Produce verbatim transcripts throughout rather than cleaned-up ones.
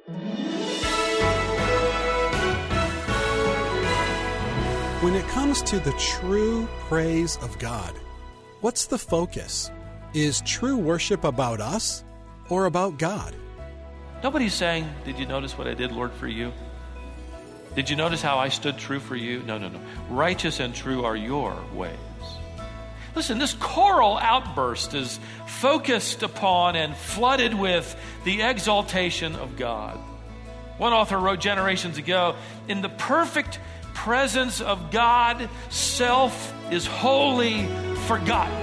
When it comes to the true praise of God, what's the focus? Is true worship about us or about God? Nobody's saying, did you notice what I did, Lord, for you? Did you notice how I stood true for you? No, no, no. Righteous and true are your ways. Listen, this choral outburst is focused upon and flooded with the exaltation of God. One author wrote generations ago, in the perfect presence of God, self is wholly forgotten.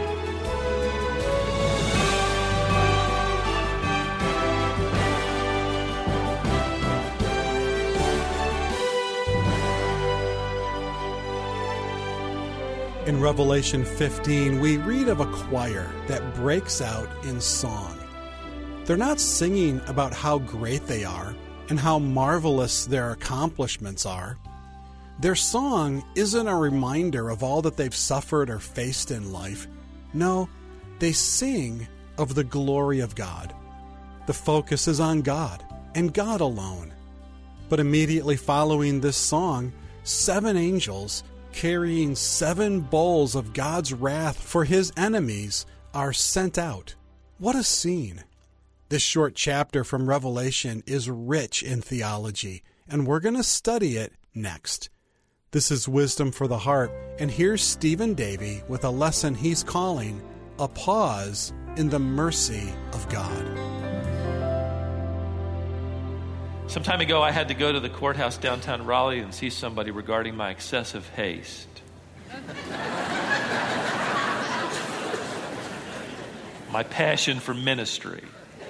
In Revelation fifteen, we read of a choir that breaks out in song. They're not singing about how great they are and how marvelous their accomplishments are. Their song isn't a reminder of all that they've suffered or faced in life. No, they sing of the glory of God. The focus is on God and God alone. But immediately following this song, seven angels carrying seven bowls of God's wrath for his enemies are sent out. What a scene! This short chapter from Revelation is rich in theology, and we're going to study it next. This is Wisdom for the Heart, and here's Stephen Davey with a lesson he's calling A Pause in the Mercy of God. Some time ago, I had to go to the courthouse downtown Raleigh and see somebody regarding my excessive haste. My passion for ministry.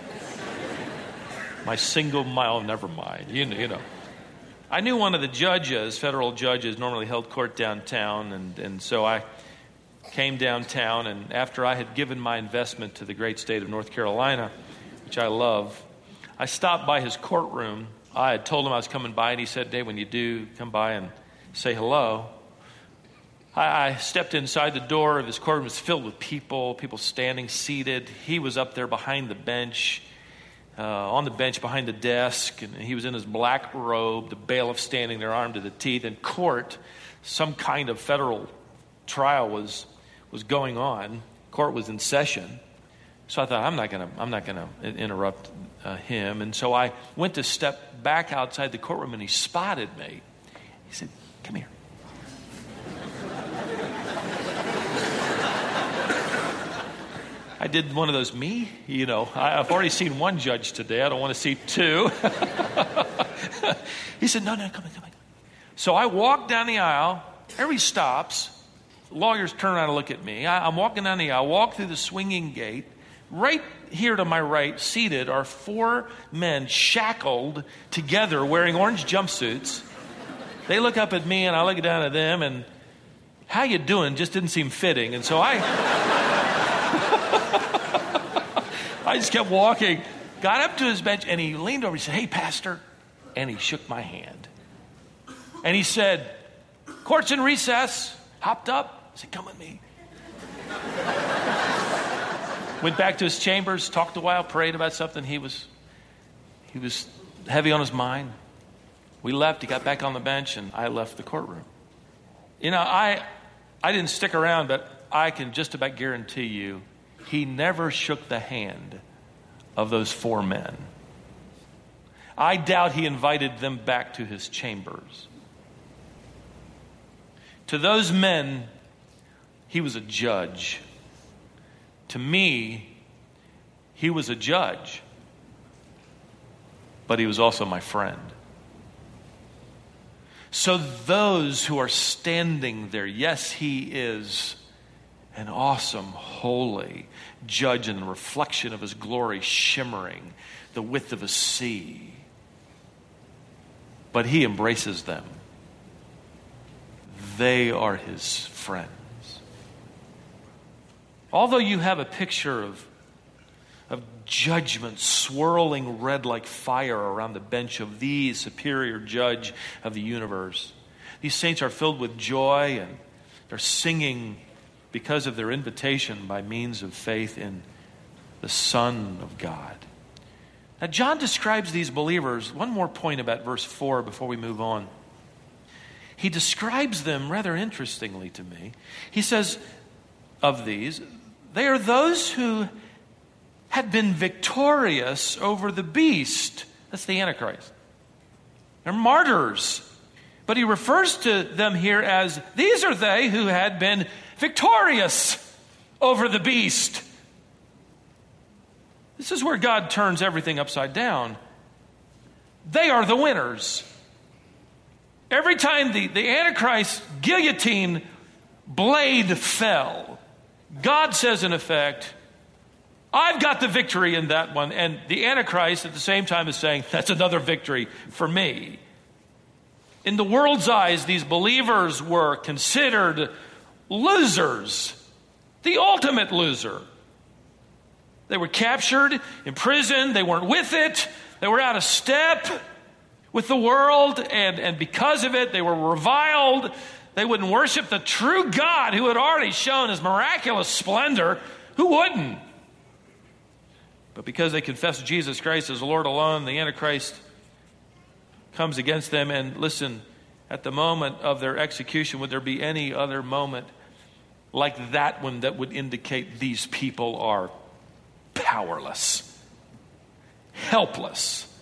My single mile, never mind, you know, you know. I knew one of the judges, federal judges, normally held court downtown, and, and so I came downtown, and after I had given my investment to the great state of North Carolina, which I love, I stopped by his courtroom. I had told him I was coming by, and he said, Dave, when you do, come by and say hello. I, I stepped inside the door of his courtroom. It was filled with people, people standing, seated. He was up there behind the bench, uh, on the bench behind the desk, and he was in his black robe, the bailiff standing there armed to the teeth. In court, some kind of federal trial was was going on. Court was in session. So I thought, I'm not going to I'm not going to interrupt uh, him. And so I went to step back outside the courtroom, and he spotted me. He said, come here. I did one of those me, you know. I, I've already seen one judge today. I don't want to see two. He said, no, no, come on, come on. So I walked down the aisle. Everybody stops. Lawyers turn around and look at me. I, I'm walking down the aisle, walk through the swinging gate. Right here to my right, seated, are four men shackled together wearing orange jumpsuits. They look up at me, and I look down at them, and how you doing just didn't seem fitting. And so I... I just kept walking, got up to his bench, and he leaned over and said, hey, Pastor. And he shook my hand. And he said, court's in recess. Hopped up. I said, come with me. Went back to his chambers, talked a while, prayed about something he was he was heavy on his mind. We left. He got back on the bench, and I left the courtroom. You know, I I didn't stick around, but I can just about guarantee you he never shook the hand of those four men. I doubt he invited them back to his chambers. To those men, he was a judge. To me, he was a judge, but he was also my friend. So those who are standing there, yes, he is an awesome, holy judge in the reflection of his glory shimmering the width of a sea. But he embraces them. They are his friends. Although you have a picture of, of judgment swirling red like fire around the bench of the superior judge of the universe, these saints are filled with joy, and they're singing because of their invitation by means of faith in the Son of God. Now, John describes these believers. One more point about verse four before we move on. He describes them rather interestingly to me. He says of these, they are those who had been victorious over the beast. That's the Antichrist. They're martyrs. But he refers to them here as, these are they who had been victorious over the beast. This is where God turns everything upside down. They are the winners. Every time the, the Antichrist guillotine blade fell, God says in effect, I've got the victory in that one. And the Antichrist at the same time is saying, that's another victory for me. In the world's eyes, these believers were considered losers, the ultimate loser. They were captured, imprisoned, they weren't with it, they were out of step with the world, and, and because of it, they were reviled. They wouldn't worship the true God who had already shown his miraculous splendor. Who wouldn't? But because they confessed Jesus Christ as Lord alone, the Antichrist comes against them. And listen, at the moment of their execution, would there be any other moment like that one that would indicate these people are powerless, helpless,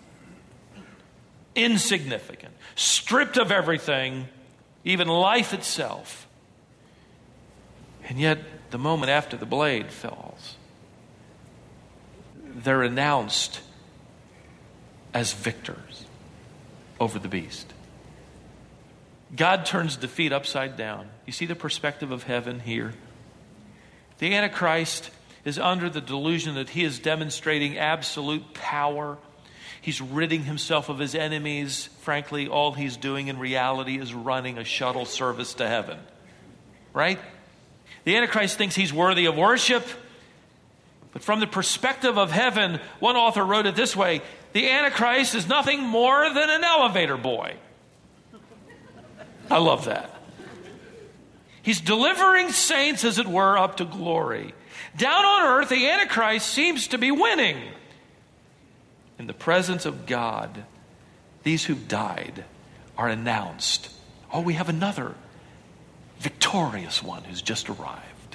insignificant, stripped of everything, even life itself? And yet, the moment after the blade falls, they're announced as victors over the beast. God turns defeat upside down. You see the perspective of heaven here? The Antichrist is under the delusion that he is demonstrating absolute power. He's ridding himself of his enemies. Frankly, all he's doing in reality is running a shuttle service to heaven. Right? The Antichrist thinks he's worthy of worship. But from the perspective of heaven, one author wrote it this way: the Antichrist is nothing more than an elevator boy. I love that. He's delivering saints, as it were, up to glory. Down on earth, the Antichrist seems to be winning. In the presence of God, these who've died are announced. Oh, we have another victorious one who's just arrived.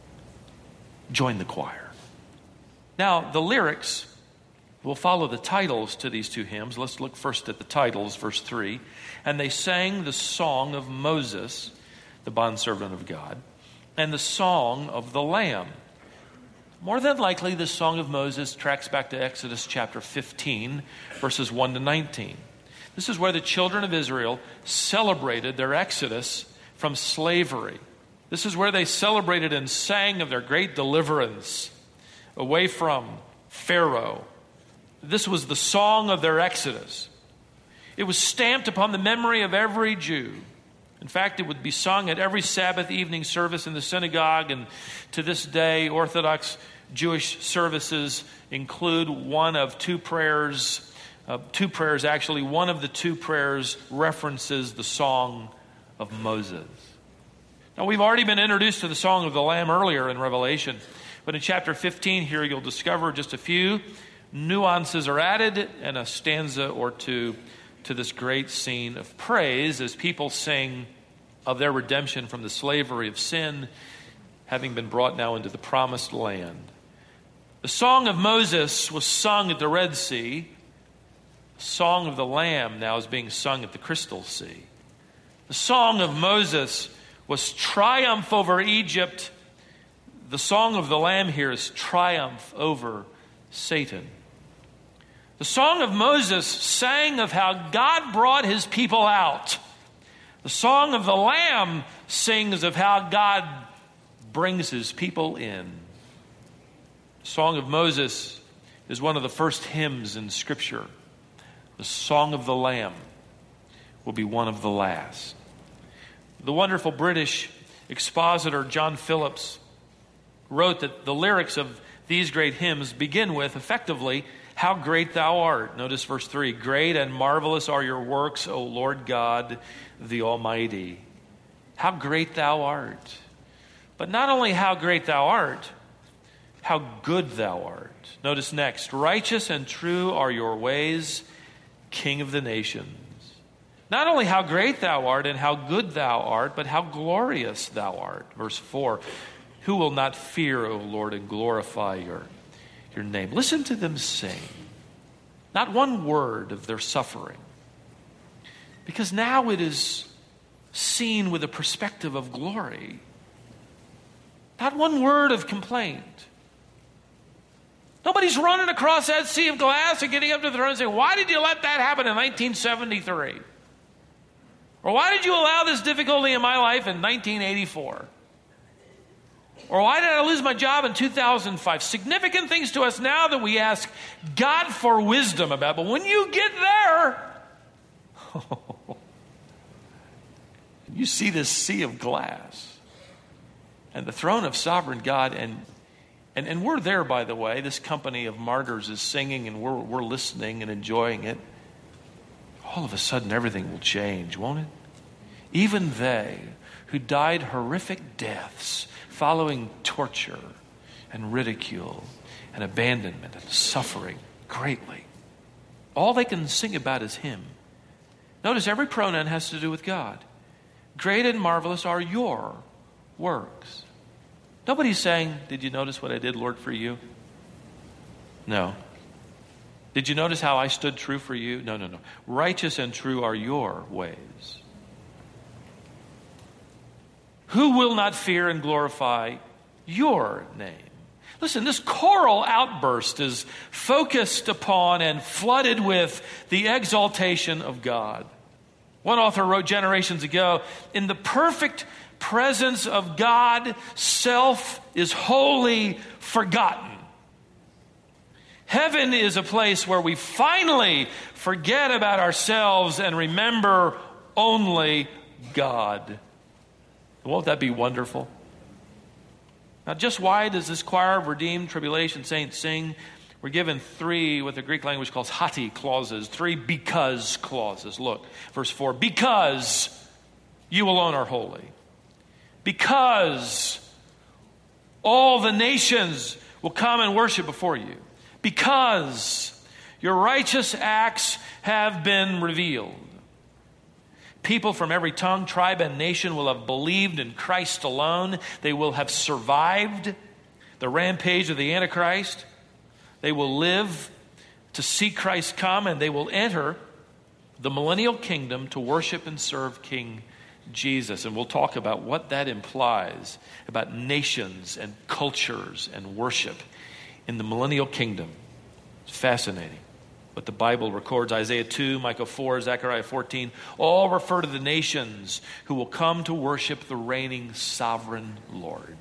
Join the choir. Now, the lyrics will follow the titles to these two hymns. Let's look first at the titles, verse three. And they sang the song of Moses, the bondservant of God, and the song of the Lamb. More than likely, the song of Moses tracks back to Exodus chapter fifteen, verses one to nineteen. This is where the children of Israel celebrated their exodus from slavery. This is where they celebrated and sang of their great deliverance away from Pharaoh. This was the song of their exodus. It was stamped upon the memory of every Jew. In fact, it would be sung at every Sabbath evening service in the synagogue, and to this day, Orthodox Jewish services include one of two prayers, uh, two prayers actually. One of the two prayers references the song of Moses. Now, we've already been introduced to the song of the Lamb earlier in Revelation, but in chapter fifteen here, you'll discover just a few nuances are added and a stanza or two to this great scene of praise as people sing of their redemption from the slavery of sin, having been brought now into the promised land. The song of Moses was sung at the Red Sea. The song of the Lamb now is being sung at the Crystal Sea. The song of Moses was triumph over Egypt. The song of the Lamb here is triumph over Satan. The song of Moses sang of how God brought his people out. The song of the Lamb sings of how God brings his people in. The song of Moses is one of the first hymns in Scripture. The song of the Lamb will be one of the last. The wonderful British expositor John Phillips wrote that the lyrics of these great hymns begin with, effectively, how great thou art. Notice verse three. Great and marvelous are your works, O Lord God, the Almighty. How great thou art. But not only how great thou art, how good thou art. Notice next, righteous and true are your ways, King of the nations. Not only how great thou art and how good thou art, but how glorious thou art. Verse four, who will not fear, O Lord, and glorify your, your name? Listen to them sing. Not one word of their suffering. Because now it is seen with a perspective of glory. Not one word of complaint. Nobody's running across that sea of glass and getting up to the throne and saying, why did you let that happen in nineteen seventy-three? Or why did you allow this difficulty in my life in nineteen eighty-four? Or why did I lose my job in two thousand five? Significant things to us now that we ask God for wisdom about. But when you get there, you see this sea of glass and the throne of sovereign God. And, and, and we're there, by the way. This company of martyrs is singing and we're, we're listening and enjoying it. All of a sudden, everything will change, won't it? Even they who died horrific deaths following torture and ridicule and abandonment and suffering greatly. All they can sing about is Him. Notice every pronoun has to do with God. Great and marvelous are your works. Nobody's saying, did you notice what I did, Lord, for you? No. Did you notice how I stood true for you? No, no, no. Righteous and true are your ways. Who will not fear and glorify your name? Listen, this choral outburst is focused upon and flooded with the exaltation of God. One author wrote generations ago, in the perfect presence of God, self is wholly forgotten. Heaven is a place where we finally forget about ourselves and remember only God. Won't that be wonderful? Now, just why does this choir of redeemed tribulation saints sing? We're given three, what the Greek language calls hati clauses, three because clauses. Look, verse four, because you alone are holy. Because all the nations will come and worship before you. Because your righteous acts have been revealed. People from every tongue, tribe, and nation will have believed in Christ alone. They will have survived the rampage of the Antichrist. They will live to see Christ come, and they will enter the millennial kingdom to worship and serve King Jesus. And we'll talk about what that implies about nations and cultures and worship in the millennial kingdom. It's fascinating. What the Bible records, Isaiah two, Micah four, Zechariah fourteen, all refer to the nations who will come to worship the reigning sovereign Lord.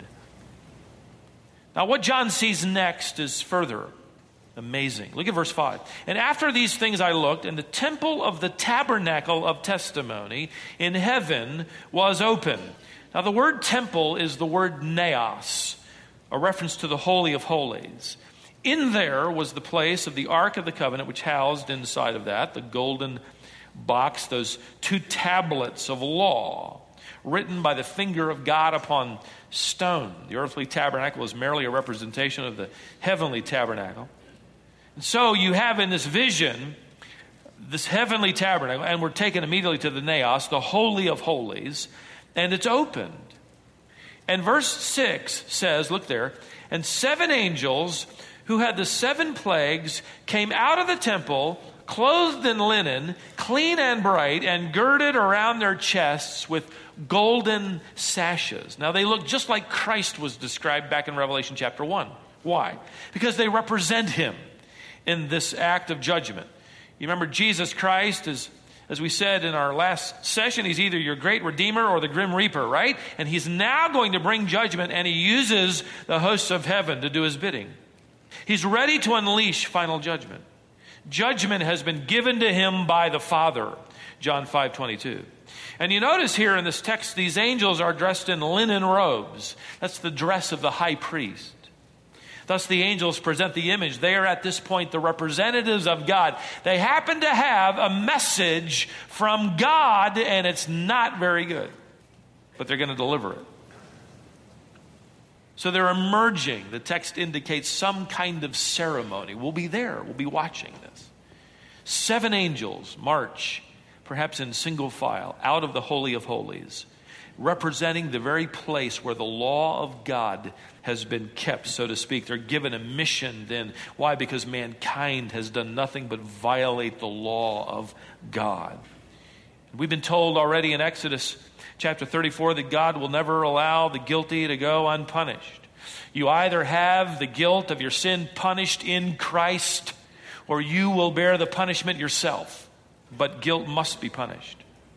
Now, what John sees next is further amazing. Look at verse five. And after these things I looked, and the temple of the tabernacle of testimony in heaven was open. Now, the word temple is the word naos, a reference to the Holy of Holies. In there was the place of the Ark of the Covenant, which housed inside of that the golden box, those two tablets of law, written by the finger of God upon stone. The earthly tabernacle is merely a representation of the heavenly tabernacle. And so you have in this vision, this heavenly tabernacle, and we're taken immediately to the naos, the Holy of Holies, and it's opened. And verse six says, look there, and seven angels who had the seven plagues came out of the temple, clothed in linen, clean and bright, and girded around their chests with golden sashes. Now they look just like Christ was described back in Revelation chapter one. Why? Because they represent Him in this act of judgment. You remember Jesus Christ, is, as we said in our last session, He's either your great Redeemer or the Grim Reaper, right? And He's now going to bring judgment, and He uses the hosts of heaven to do His bidding. He's ready to unleash final judgment. Judgment has been given to Him by the Father, John five twenty-two. And you notice here in this text, these angels are dressed in linen robes. That's the dress of the high priest. Thus the angels present the image. They are at this point the representatives of God. They happen to have a message from God, and it's not very good. But they're going to deliver it. So they're emerging. The text indicates some kind of ceremony. We'll be there. We'll be watching this. Seven angels march, perhaps in single file, out of the Holy of Holies, representing the very place where the law of God has been kept, so to speak. They're given a mission then. Why? Because mankind has done nothing but violate the law of God. We've been told already in Exodus chapter thirty-four that God will never allow the guilty to go unpunished. You either have the guilt of your sin punished in Christ, or you will bear the punishment yourself. But guilt must be punished.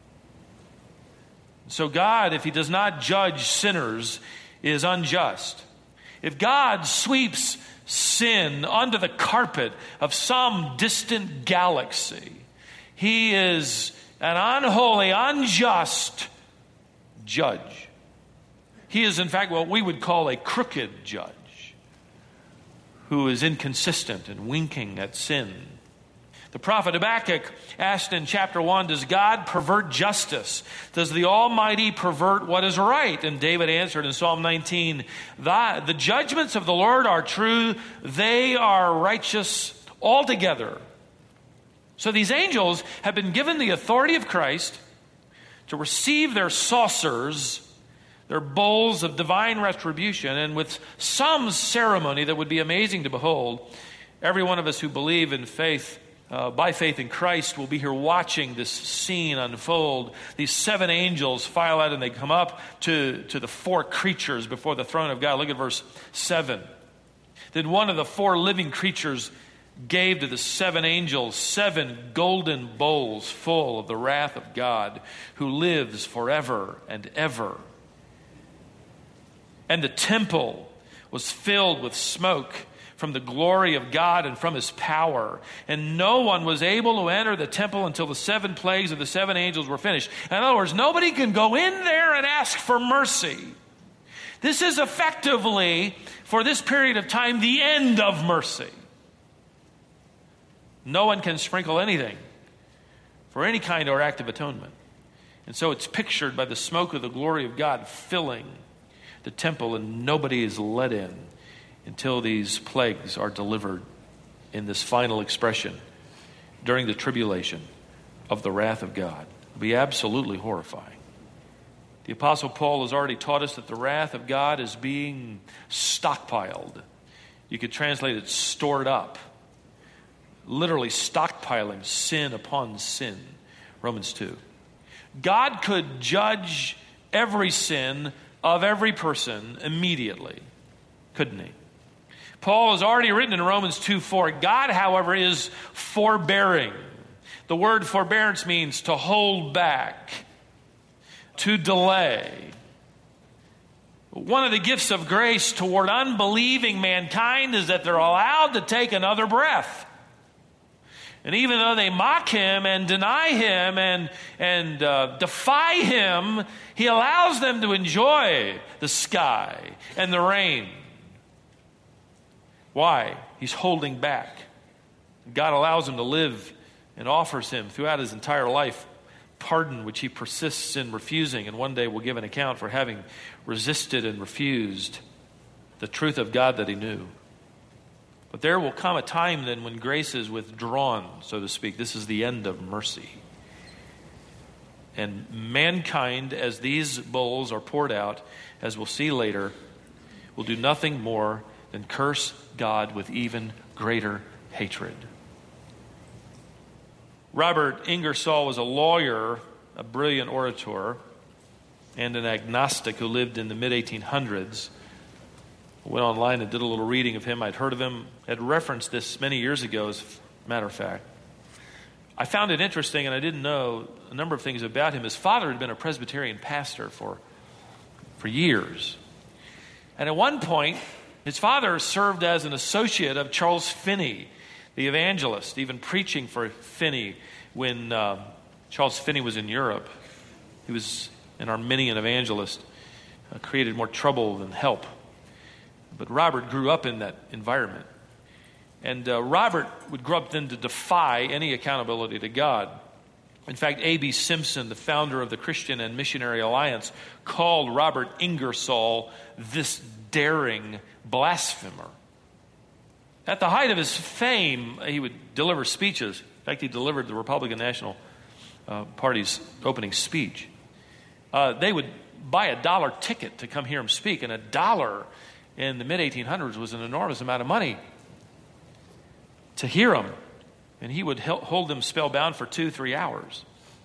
So God, if he does not judge sinners, is unjust. If God sweeps sin under the carpet of some distant galaxy, he is an unholy, unjust judge. He is, in fact, what we would call a crooked judge who is inconsistent and winking at sin. The prophet Habakkuk asked in chapter one, does God pervert justice? Does the Almighty pervert what is right? And David answered in Psalm nineteen, the, the judgments of the Lord are true, they are righteous altogether. So these angels have been given the authority of Christ to receive their saucers, their bowls of divine retribution, and with some ceremony that would be amazing to behold, every one of us who believe in faith, uh, by faith in Christ, will be here watching this scene unfold. These seven angels file out and they come up to, to the four creatures before the throne of God. Look at verse seven. Then one of the four living creatures gave to the seven angels seven golden bowls full of the wrath of God, who lives forever and ever. And the temple was filled with smoke from the glory of God and from his power. And no one was able to enter the temple until the seven plagues of the seven angels were finished. In other words, nobody can go in there and ask for mercy. This is effectively, for this period of time, the end of mercy. No one can sprinkle anything for any kind or act of atonement. And so it's pictured by the smoke of the glory of God filling the temple, and nobody is let in until these plagues are delivered in this final expression during the tribulation of the wrath of God. It'll be absolutely horrifying. The Apostle Paul has already taught us that the wrath of God is being stockpiled. You could translate it stored up. Literally stockpiling sin upon sin. Romans two. God could judge every sin of every person immediately, couldn't he? Paul has already written in Romans two four, God, however, is forbearing. The word forbearance means to hold back, to delay. One of the gifts of grace toward unbelieving mankind is that they're allowed to take another breath. And even though they mock him and deny him and, and uh, defy him, he allows them to enjoy the sky and the rain. Why? He's holding back. God allows him to live and offers him throughout his entire life pardon, which he persists in refusing, and one day will give an account for having resisted and refused the truth of God that he knew. But there will come a time then when grace is withdrawn, so to speak. This is the end of mercy. And mankind, as these bowls are poured out, as we'll see later, will do nothing more than curse God with even greater hatred. Robert Ingersoll was a lawyer, a brilliant orator, and an agnostic who lived in the mid eighteen hundreds. I went online and did a little reading of him. I'd heard of him, had referenced this many years ago, as a matter of fact. I found it interesting, and I didn't know a number of things about him. His father had been a Presbyterian pastor for, for years. And at one point, his father served as an associate of Charles Finney, the evangelist, even preaching for Finney when uh, Charles Finney was in Europe. He was an Arminian evangelist, uh, created more trouble than help. But Robert grew up in that environment. And uh, Robert would grow up then to defy any accountability to God. In fact, A B Simpson, the founder of the Christian and Missionary Alliance, called Robert Ingersoll this daring blasphemer. At the height of his fame, he would deliver speeches. In fact, he delivered the Republican National uh, Party's opening speech. Uh, they would buy a dollar ticket to come hear him speak, and a dollar in the mid eighteen hundreds was an enormous amount of money to hear him. And he would hold them spellbound for two, three hours.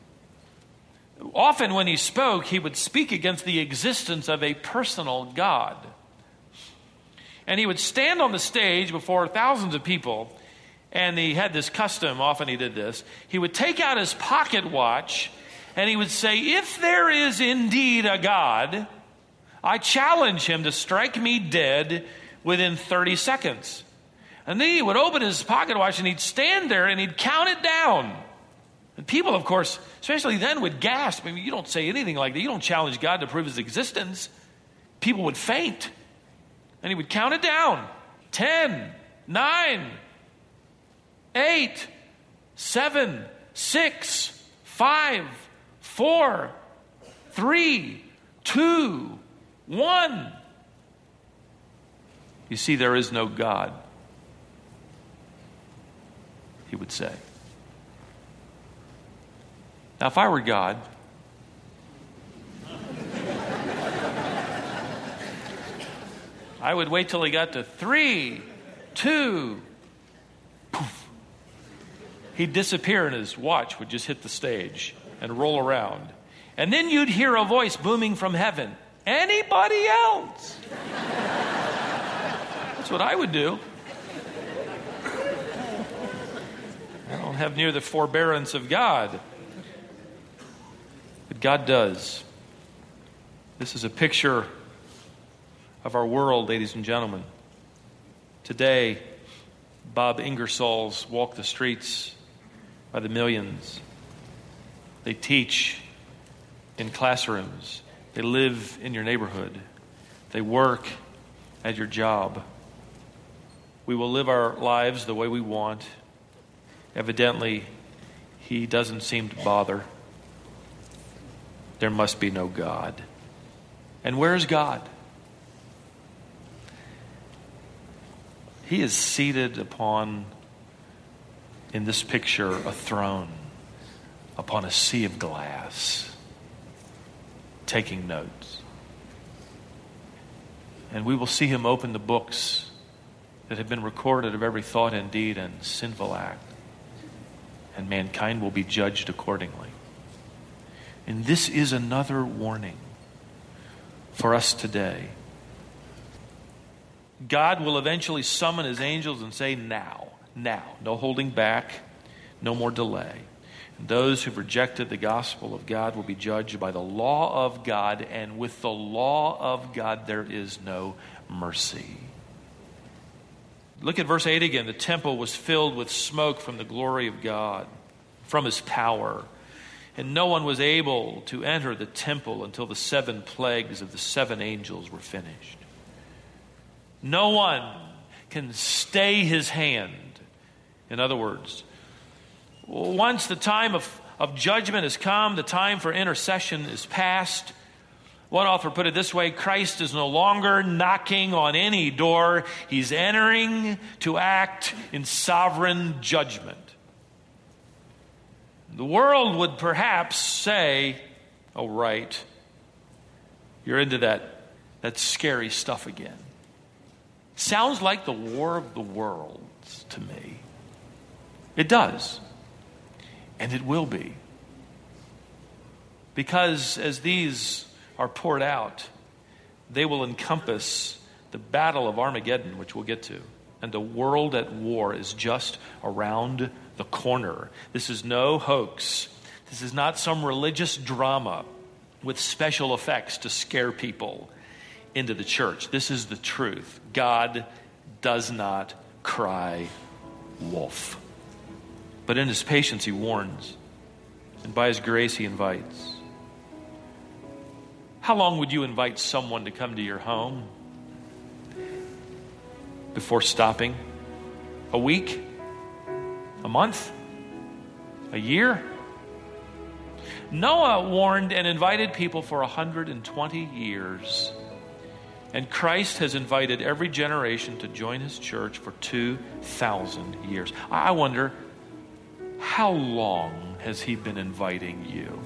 Often when he spoke, he would speak against the existence of a personal God. And he would stand on the stage before thousands of people, and he had this custom, often he did this. He would take out his pocket watch, and he would say, if there is indeed a God, I challenge him to strike me dead within thirty seconds. And then he would open his pocket watch, and he'd stand there, and he'd count it down. And people, of course, especially then, would gasp. I mean, you don't say anything like that. You don't challenge God to prove his existence. People would faint. And he would count it down. Ten, nine, eight, seven, six, five, four, three, two, one. You see, there is no God, he would say. Now, if I were God, I would wait till he got to three, two, poof. He'd disappear and his watch would just hit the stage and roll around. And then you'd hear a voice booming from heaven. Anybody else? That's what I would do. I don't have near the forbearance of God. But God does. This is a picture of our world, ladies and gentlemen. Today, Bob Ingersolls walk the streets by the millions. They teach in classrooms. They live in your neighborhood. They work at your job. We will live our lives the way we want. Evidently, he doesn't seem to bother. There must be no God. And where is God? He is seated upon, in this picture, a throne upon a sea of glass, taking notes. And we will see him open the books that have been recorded of every thought and deed and sinful act. And mankind will be judged accordingly. And this is another warning for us today. God will eventually summon his angels and say, now, now, no holding back, no more delay. And those who've rejected the gospel of God will be judged by the law of God, and with the law of God there is no mercy. Look at verse eight again. The temple was filled with smoke from the glory of God, from his power. And no one was able to enter the temple until the seven plagues of the seven angels were finished. No one can stay his hand. In other words, once the time of, of judgment has come, the time for intercession is past. One author put it this way: Christ is no longer knocking on any door. He's entering to act in sovereign judgment. The world would perhaps say, oh, right, you're into that, that scary stuff again. Sounds like the war of the worlds to me. It does. And it will be. Because as these are poured out, they will encompass the battle of Armageddon, which we'll get to. And the world at war is just around the corner. This is no hoax. This is not some religious drama with special effects to scare people into the church. This is the truth. God does not cry wolf. But in his patience he warns, and by his grace he invites. How long would you invite someone to come to your home before stopping? A week? A month? A year? Noah warned and invited people for one hundred twenty years. And Christ has invited every generation to join his church for two thousand years. I wonder, how long has he been inviting you?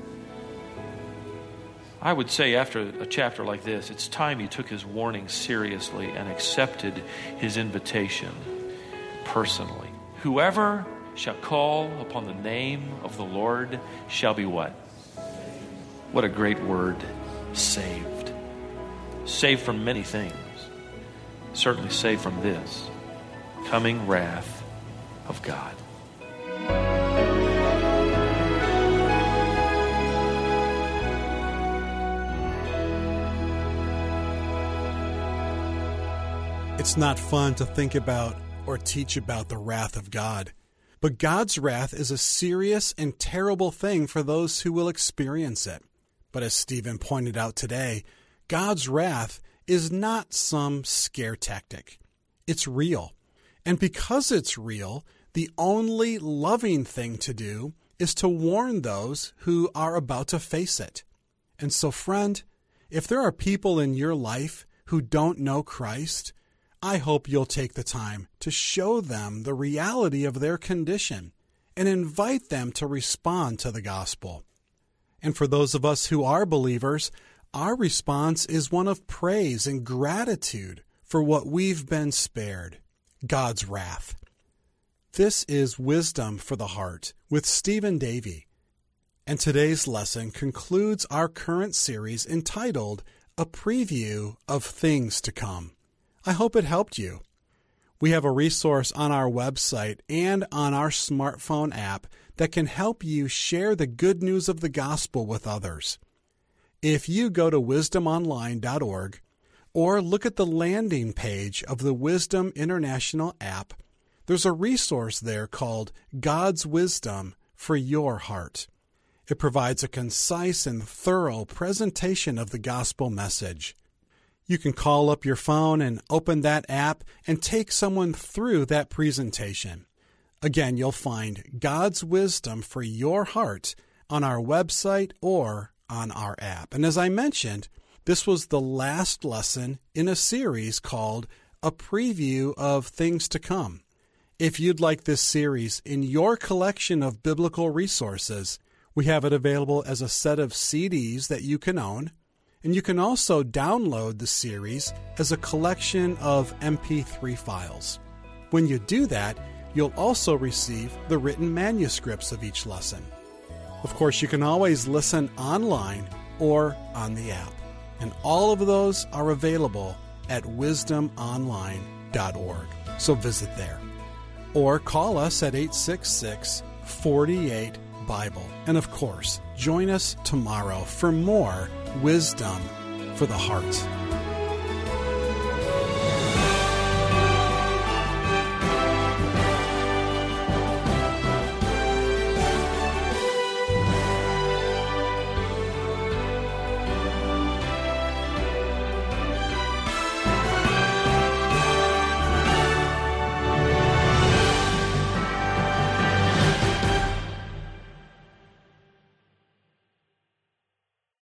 I would say after a chapter like this, it's time you took his warning seriously and accepted his invitation personally. Whoever shall call upon the name of the Lord shall be what? What a great word, saved. Saved from many things. Certainly saved from this, coming wrath of God. It's not fun to think about or teach about the wrath of God. But God's wrath is a serious and terrible thing for those who will experience it. But as Stephen pointed out today, God's wrath is not some scare tactic. It's real. And because it's real, the only loving thing to do is to warn those who are about to face it. And so, friend, if there are people in your life who don't know Christ, I hope you'll take the time to show them the reality of their condition and invite them to respond to the gospel. And for those of us who are believers, our response is one of praise and gratitude for what we've been spared, God's wrath. This is Wisdom for the Heart with Stephen Davey. And today's lesson concludes our current series entitled A Preview of Things to Come. I hope it helped you. We have a resource on our website and on our smartphone app that can help you share the good news of the gospel with others. If you go to wisdom online dot org or look at the landing page of the Wisdom International app, there's a resource there called God's Wisdom for Your Heart. It provides a concise and thorough presentation of the gospel message. You can call up your phone and open that app and take someone through that presentation. Again, you'll find God's Wisdom for Your Heart on our website or on our app. And as I mentioned, this was the last lesson in a series called A Preview of Things to Come. If you'd like this series in your collection of biblical resources, we have it available as a set of C Ds that you can own. And you can also download the series as a collection of M P three files. When you do that, you'll also receive the written manuscripts of each lesson. Of course, you can always listen online or on the app. And all of those are available at wisdom online dot org. So visit there. Or call us at eight six six, four eight, Bible. And of course, join us tomorrow for more Wisdom for the Heart.